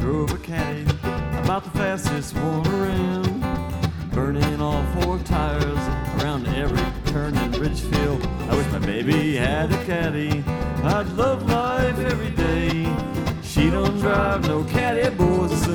drove a caddy, about the fastest one around, burning all four tires around every turn in Ridgefield. I wish my baby had a caddy, I'd love life every day. She don't drive no caddy, boys.